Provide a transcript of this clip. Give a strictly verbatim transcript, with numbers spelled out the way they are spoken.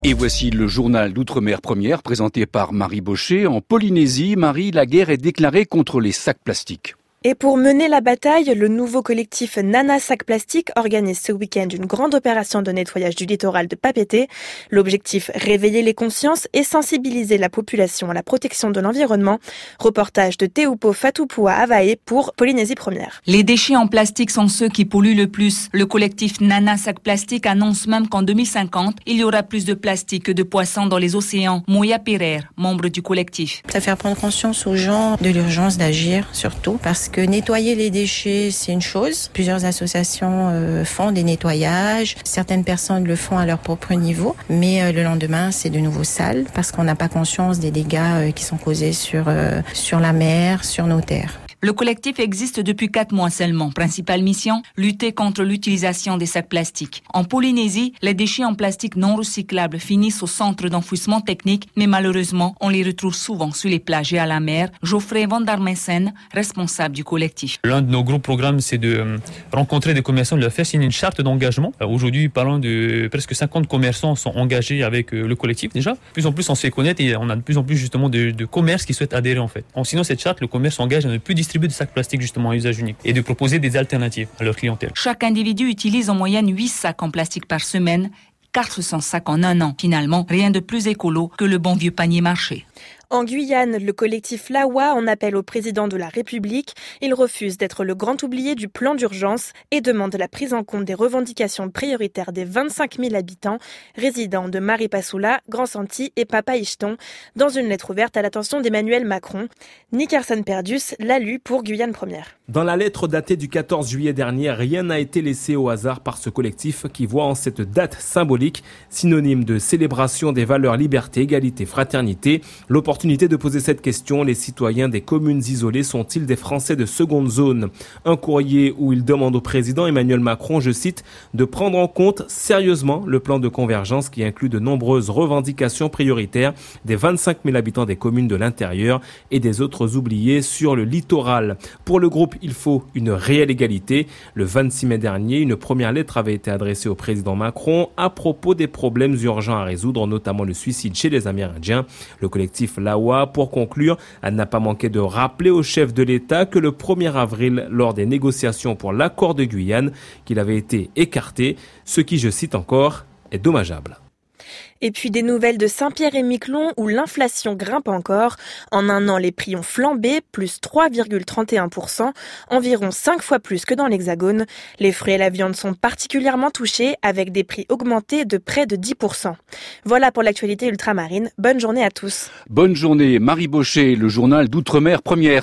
Et voici le journal d'Outre-mer Première présenté par Marie Bochet. En Polynésie, Marie, la guerre est déclarée contre les sacs plastiques. Et pour mener la bataille, le nouveau collectif Nana Sac Plastique organise ce week-end une grande opération de nettoyage du littoral de Papeete. L'objectif, réveiller les consciences et sensibiliser la population à la protection de l'environnement. Reportage de Teupo Fatupua Avae pour Polynésie Première. Les déchets en plastique sont ceux qui polluent le plus. Le collectif Nana Sac Plastique annonce même qu'en deux mille cinquante, il y aura plus de plastique que de poissons dans les océans. Moya Pereira, membre du collectif. Ça fait prendre conscience aux gens de l'urgence d'agir, surtout parce que nettoyer les déchets, c'est une chose. Plusieurs associations euh, font des nettoyages. Certaines personnes le font à leur propre niveau. Mais euh, le lendemain, c'est de nouveau sale parce qu'on n'a pas conscience des dégâts euh, qui sont causés sur, euh, sur la mer, sur nos terres. Le collectif existe depuis quatre mois seulement. Principale mission, lutter contre l'utilisation des sacs plastiques. En Polynésie, les déchets en plastique non recyclables finissent au centre d'enfouissement technique, mais malheureusement, on les retrouve souvent sur les plages et à la mer. Geoffrey Vandarmessen, responsable du collectif. L'un de nos gros programmes, c'est de rencontrer des commerçants, de leur faire signer une charte d'engagement. Aujourd'hui, parlant de presque cinquante commerçants sont engagés avec le collectif déjà. De plus en plus, on se fait connaître et on a de plus en plus justement de, de commerces qui souhaitent adhérer en fait. En signant cette charte, le commerce s'engage à ne plus distribuer de sacs plastiques justement à usage unique et de proposer des alternatives à leur clientèle. Chaque individu utilise en moyenne huit sacs en plastique par semaine, quatre cents sacs en un an. Finalement, rien de plus écolo que le bon vieux panier marché. En Guyane, le collectif Lawa en appelle au président de la République. Il refuse d'être le grand oublié du plan d'urgence et demande la prise en compte des revendications prioritaires des vingt-cinq mille habitants résidents de Maripasoula, Grand-Santi et Papaïcheton dans une lettre ouverte à l'attention d'Emmanuel Macron. Nickerson Perdus l'a lu pour Guyane Première. Dans la lettre datée du quatorze juillet dernier, rien n'a été laissé au hasard par ce collectif qui voit en cette date symbolique, synonyme de célébration des valeurs liberté, égalité, fraternité, l'opportunité de poser cette question, les citoyens des communes isolées sont-ils des Français de seconde zone? Un courrier où il demande au président Emmanuel Macron, je cite, de prendre en compte sérieusement le plan de convergence qui inclut de nombreuses revendications prioritaires des vingt-cinq mille habitants des communes de l'intérieur et des autres oubliés sur le littoral. Pour le groupe, il faut une réelle égalité. Le vingt-six mai dernier, une première lettre avait été adressée au président Macron à propos des problèmes urgents à résoudre, notamment le suicide chez les Amérindiens. Le collectif Lawa, pour conclure, elle n'a pas manqué de rappeler au chef de l'État que le premier avril, lors des négociations pour l'accord de Guyane, qu'il avait été écarté, ce qui, je cite encore, est dommageable. Et puis des nouvelles de Saint-Pierre-et-Miquelon où l'inflation grimpe encore. En un an, les prix ont flambé, plus trois virgule trente et un pour cent, environ cinq fois plus que dans l'Hexagone. Les fruits et la viande sont particulièrement touchés avec des prix augmentés de près de dix pour cent. Voilà pour l'actualité ultramarine. Bonne journée à tous. Bonne journée, Marie Bochet, le journal d'Outre-mer Première.